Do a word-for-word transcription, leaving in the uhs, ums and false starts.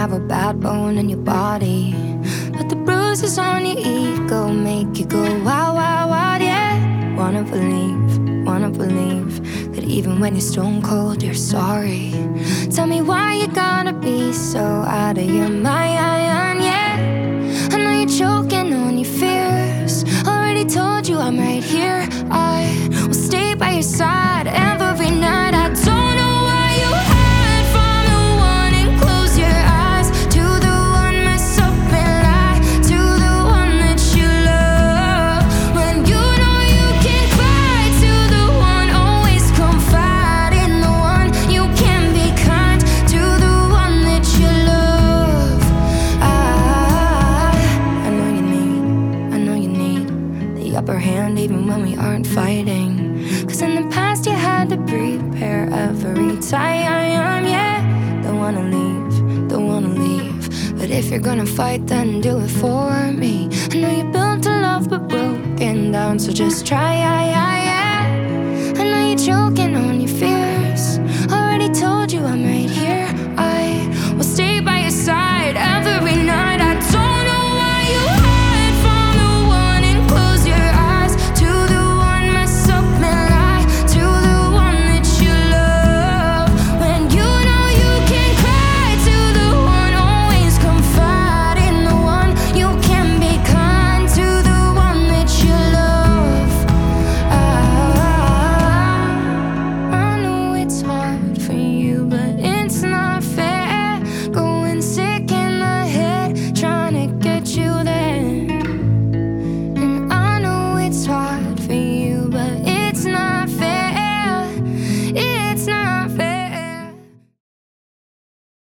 have a backbone in your body, but the bruises on your ego make you go wow, wow, wow, yeah. Wanna believe, wanna believe that even when you're stone cold, you're sorry. Tell me why you gotta be so out of your mind, yeah. I know you're choking on your fears. Already told you I'm right here. I will stay by your side every night. I don't know why you hide from the one and close your eyes to the one mess up and lie to the one that you love. When you know you can cry to the one, always confide in the one. You can be kind to the one that you love. I, I know you need, I know you need the upper hand even when we aren't fighting. Cause in the past you had to prepare every time, yeah. Don't wanna leave, don't wanna leave, but if you're gonna fight, then do it for me. I know you built a love but broken down, so just try, yeah, yeah, yeah.